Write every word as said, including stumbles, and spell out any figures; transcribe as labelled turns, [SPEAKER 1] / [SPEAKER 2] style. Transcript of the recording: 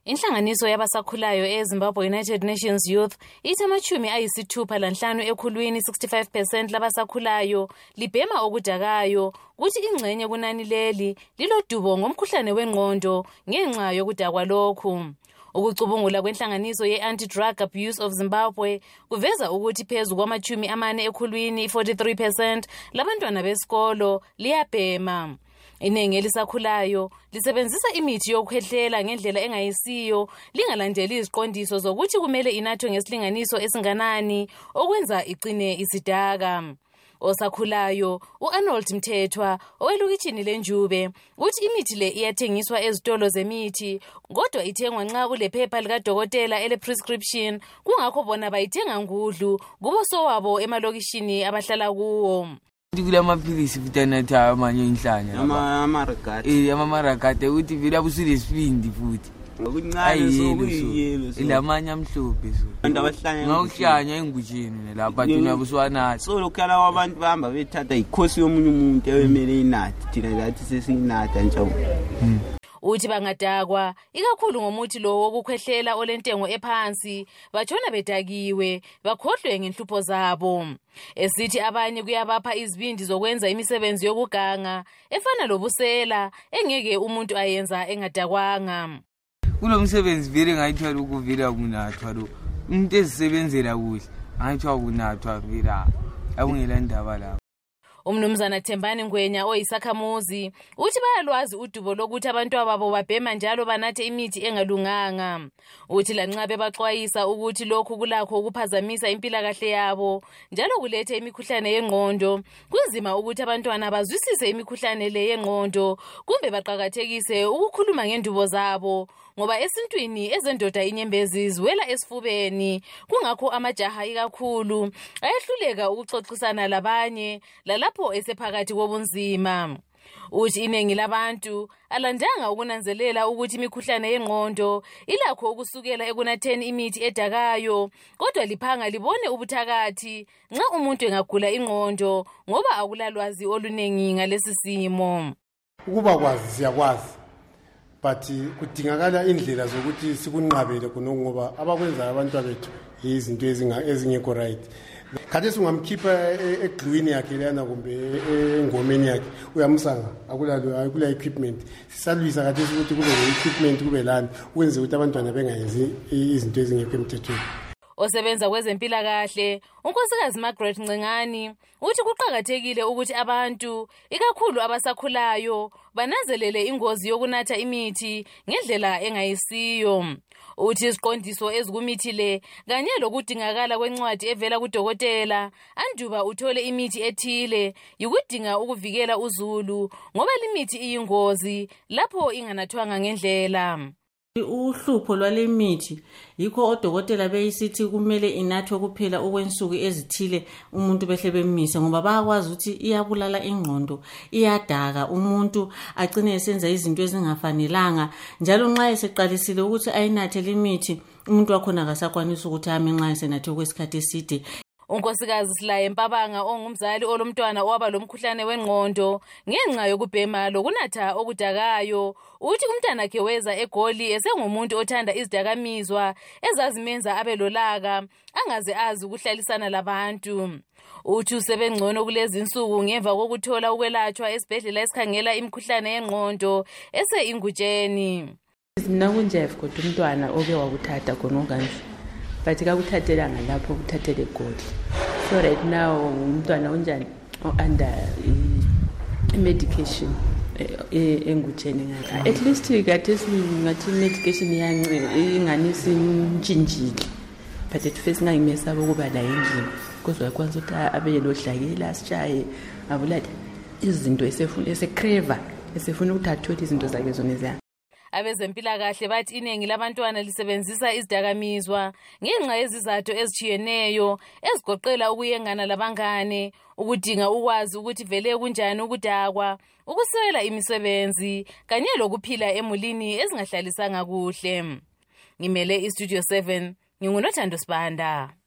[SPEAKER 1] Inhlanganiso yabasakhulayo eZimbabwe United Nations Youth ithi amachumi ayisithupha lanhlanu ekhulwini sixty-five percent labasakhulayo libhema okudakayo kuthi ingxenye kunani leli lilodubo ngomkhuhlane wengqondo ngenxa yokudakwa lokhu. Ukucubungula kwenhlanganiso ye-Anti-Drug Abuse of Zimbabwe kuveza ukuthi phezu kwamachumi amane ekhulwini forty-three percent labantwana besikolo liyabhema. Iningi elisakhulayo lisebenzisa imithi yokukhwehlela ngendlela engayisiyo lingalandeli iziqondiso zokuthi kumele inathwe ngesilinganiso esinganani okwenza igcine isidaka. Osakhulayo u-Arnold Mthethwa owelukishini leNjube uthi imithi le iyathengiswa ezitolo zemithi kodwa ithengwa nxa ulephepha likadokotela ele-prescription, kungakho bona bayithenga ngudlu kubo sowabo emalokishini abahlala kuwo.
[SPEAKER 2] Kula maphilisi futanatha amanye inhlanya
[SPEAKER 3] ama amaragate
[SPEAKER 2] eh ama maragate uthi vila busile sibindi futhi
[SPEAKER 3] ngokuncane sokuyiyelo so
[SPEAKER 2] ilamanye amhlophe so
[SPEAKER 3] abantu abahlanya
[SPEAKER 2] ngokuhlanya engujini lapha thina buswana
[SPEAKER 3] so lokhala wabantu bahamba bethatha ikhosi yomunye umuntu ewemele inathi thina lathi sesinatha njawo.
[SPEAKER 1] Uthi bangadakwa ikakhulu ngomuthi lo wokukhwehlela olentengo ephansi batshona bedakiwe bakhohlwe ngenhlupho zabo. Esithi abanye kuyabapha izibindi zokwenza imisebenzi yokuganga efana lobusela engeke umuntu ayenza engadakwanga.
[SPEAKER 2] Kulo msebenzi vele ngayithwala ukuvira kunathwa lo umuntu ezisebenzela kuhle ngayithwa kunathwa vira akungela ndaba la.
[SPEAKER 1] Umnumzana Thembani Ngwenya oyisakhamuzi uthi bayalwazi udubo lokuthi abantu ababo babhema njalo banathe imithi engalunganga. Uthi lanxa bebaxwayisa ukuthi lokhu kulakho ukuphazamisa impilakahle yabo njalo kulethe imikhuhlane yengqondo, kunzima ukuthi abantwana bazwisise imikhuhlane le yengqondo kumbe baqhakathekise ukukhuluma ngendubo zabo ngoba esintwini ezendoda inyembezi ziwela esifubeni, kungakho amajaha ikakhulu ayehluleka ukuxoxisana labanye lalapho esephakathi kobunzima. Uthi iningi labantu alandanga ukunanzelela ukuthi imikhuhlane yengqondo ilakho ukusukela ekunatheni imithi edakayo kodwa liphanga libone ubuthakathi nxa umuntu engagula ingqondo ngoba akulalwazi olunengi ngalesi simo.
[SPEAKER 4] Ukuba kwazi siyakwazi but kudingakala indlela zokuthi sikunqabele khona ngoba abakwenza abantu bethu izinto ezingekho right. Khathesi ungamkhipha egluwini yakhe lana kumbe engomeni yakhe uyamsanga akulalo akula equipment sisalwisa khathesi ukuthi kube equipment kube lana ukwenza ukuthi abantwana bengayenzi izinto ezingekho emthethweni.
[SPEAKER 1] Osebenza kwezempilakahle unkosikazi Margaret Ncengani uthi kuqhakathekile ukuthi abantu ikakhulu abasakhulayo bananzelele ingozi yokunatha imithi ngendlela engayisiyo. Uthi isiqondiso ezikumithi le kanye lokudingakala kwencwadi evela kudokotela anduba uthole imithi ethile yikudinga ukuvikela uzulu ngoba limithi iyingozi lapho inganathwanga ngendlela.
[SPEAKER 5] Uhlupho lwale mithi yikho odokotela beyisithi kumele inathwe kuphela okwensuku ezithile umuntu behle bemise ngoba bayakwazi ukuthi iyabulala ingqondo, iyadaka umuntu agcine esenza izinto ezingafanelanga njalo nxa eseqalisile ukuthi ayinathe limithi umuntu wakhona akasakwanisa ukuthi ame nxa esenathe kwesikhathi eside.
[SPEAKER 1] Unkosikazi Silaye Mpabanga ongumzali olomntwana owaba lomkhuhlane wengqondo ngenxa yokubhema lokunatha okudakayo uthi umntana wakhe weza eGoli esengumuntu othanda izidakamizwa ezazimenza abelolaka angaze azi ukuhlalisana labantu. Uthi usebengcono kulezi insuku ngemva kokuthola ukwelatshwa esibhedlela esikhangela imikhuhlane yengqondo ese Ingutsheni.
[SPEAKER 6] Mina kunjeff kodwa umntwana oke wakuthatha khona okanje but kakuthathela ngalapho ukuthathele eGoli. So right now umntwana unjani under medication engutsheni ngaka at least kade singathi medication yancane inganisi njinjile but at first ngayimesaba ukuba la endlini because wakwanza ukuthi abe lodlakela sitshaye abulala izinto esefuna esekreva esefuna ukuthi athole izinto zakhe zona eziya.
[SPEAKER 1] Abezempilakahle bathi iningi labantwana lisebenzisa izidakamizwa ngenxa yezizathu ezitshiyeneyo ezigoqela ukuyengana labangane, ukudinga ukwazi ukuthi vele kunjani ukudakwa, ukuswela imisebenzi kanye lokuphila emulini ezingahlalisanga kuhle. Ngimele iStudio seven, nginguNothando Sibanda.